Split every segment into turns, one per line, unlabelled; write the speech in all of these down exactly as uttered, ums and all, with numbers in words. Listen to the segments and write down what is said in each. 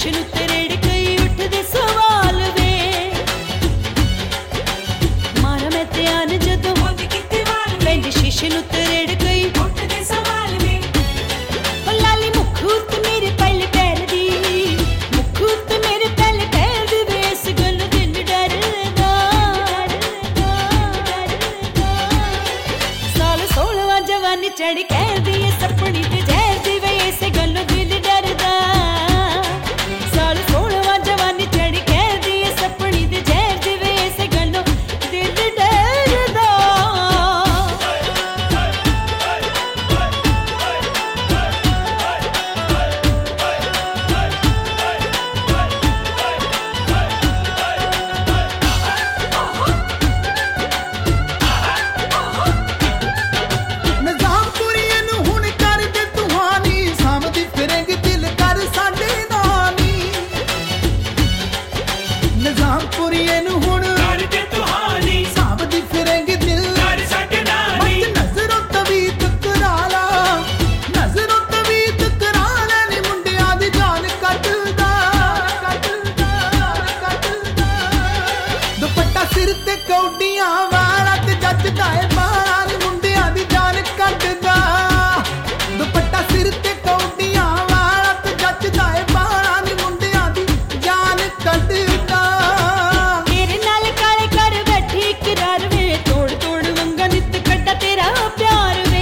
ਸ਼ੀਸ਼ੇ ਨੂੰ ਤਰੇੜ ਕਈ ਉੱਠਦੇ ਸਵਾਲ ਵੇ ਮਾਰਾ ਮੈਂ ਧਿਆਨ ਜਦੋਂ
ਉਹਦੇ ਕਿਤੇ ਵਾਲ
ਪੈਂਦੀ ਸ਼ੀਸ਼ੇ ਨੂੰ ਤਰੇੜ ਕਈ
ਉੱਠਦੇ ਸਵਾਲ ਵੇ
ਉਹ ਲਾਲੀ ਮੁੱਖ ਉੱਤੇ ਮੇਰੇ ਪਹਿਲੇ ਪੈਰ ਦੀ ਮੁੱਖ ਉੱਤੇ ਮੇਰੇ ਪਹਿਲੇ ਪੈਰ ਦੀ ਵੇ ਇਸ ਗੱਲ ਦਿਲ ਡਰਦਾ ਸਾਲ ਸੋਲਵਾਂ ਜਵਾਨੀ ਚੜ ਕਹਿਦੀ ਏ ਸਪਣੀ ਤੇ ਜ਼ਹਿਰ ਦੀ ਵੇ ਇਸ ਗੱਲੋਂ ਦਿਲ ਡਰਦਾ ਸਾਲ ਸੋਲਵਾਂ ਜਵਾਨੀ ਚੜ ਕਹਿਦੀ ਏ ਸਪਣੀ ਤੇ ਜ਼ਹਿਰ ਦੀ ਵੇ ਇਸ ਗੱਲੋਂ ਦਿਲ ਡਰਦਾ
ਨਿਜ਼ਾਮਪੁਰੀਏ ਨੂੰ ਹੁਣ ਕਰ ਦੇ ਤੁਹਾਨੀ ਸਾਂਭਦੀ ਫਿਰੇਂਗੀ ਦਿਲ ਕਰ ਸਾਡੇ ਨਾਨੀ ਨਿਜ਼ਾਮਪੁਰੀਏ ਨੂੰ ਹੁਣ
ਕਰਦੇ ਤੁਹਾਨੀ
ਸਾਂਭਦੀ ਫਿਰੇਂਗੀ ਦਿਲ
ਕਰ ਸਾਡੇ ਨਾਨੀ
ਮਤ ਨਜ਼ਰੋਂ ਤਵੀਤ ਕਰਾ ਲਾ ਨਜ਼ਰੋਂ ਤਵੀਤ ਕਰਾ ਲੈ ਨੀ ਮੁੰਡਿਆਂ ਦੀ ਜਾਨ ਕੱਢਦਾ ਕੱਢਦਾ ਕੱਢਦਾ ਦੁਪੱਟਾ ਸਿਰ ਤੇ ਕੌਡੀਆਂ ਵਾਲਾ ਤੇ ਜੱਜਦਾ ਏ ਬਾਲਾਂ ਨੀ ਮੁੰਡਿਆਂ ਦੀ ਜਾਨ ਕੱਢਦਾ ਦੁਪੱਟਾ ਸਿਰ ਤੇ ਕੌਡੀਆਂ ਵਾਲਾ ਤੇ ਜੱਜਦਾ ਏ ਬਾਲਾਂ ਨੀ ਮੁੰਡਿਆਂ ਦੀ ਜਾਨ ਕੱਢਦਾ
ਤੇਰੇ ਨਾਲ ਕਾਲੇ ਕਰ ਬੈਠੀ ਇਕਰਾਰ ਵੇ ਤੋੜ ਤੋੜ ਵੰਗਾ ਨਿੱਤ ਕੱਢਾ ਤੇਰਾ ਪਿਆਰ ਵੇ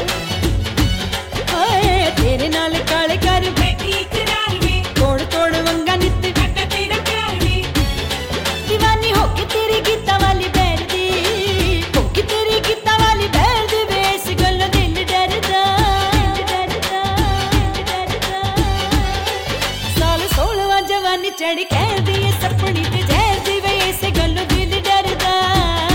ਓਏ ਤੇਰੇ ਨਾਲ ਕਾਲੇ ਕਰ
ਬੈਠੀ ਇਕਰਾਰ ਵੇ
ਤੋੜ ਤੋੜ ਵੰਗਾ ਨਿੱਤ
ਕੱਢਾ ਤੇਰਾ ਪਿਆਰ ਵੇ
دیਵਾਨੀ ਹੋ ਕੇ ਤੇਰੀ ਗੀਤਾਂ ਵਾਲੀ ਬੈਰ ਦੀ ਹੋ ਕੇ ਤੇਰੀ ਗੀਤਾਂ ਵਾਲੀ ਬੈਰ ਦੀ ਵੇ ਇਸ ਗੱਲੋਂ ਦਿਲ ਡਰਦਾ ਡਰਦਾ ਡਰਦਾ ਸਾਲ ਸੋਲਵਾਂ ਜਵਾਨੀ ਚੜ ਕਹਿਦੀ ਏ ਸਪਣੀ ਤੇ ਜ਼ਹਿਰ ਦੀ ਵੇ ਇਸ ਗੱਲੋਂ ਦਿਲ ਡਰਦਾ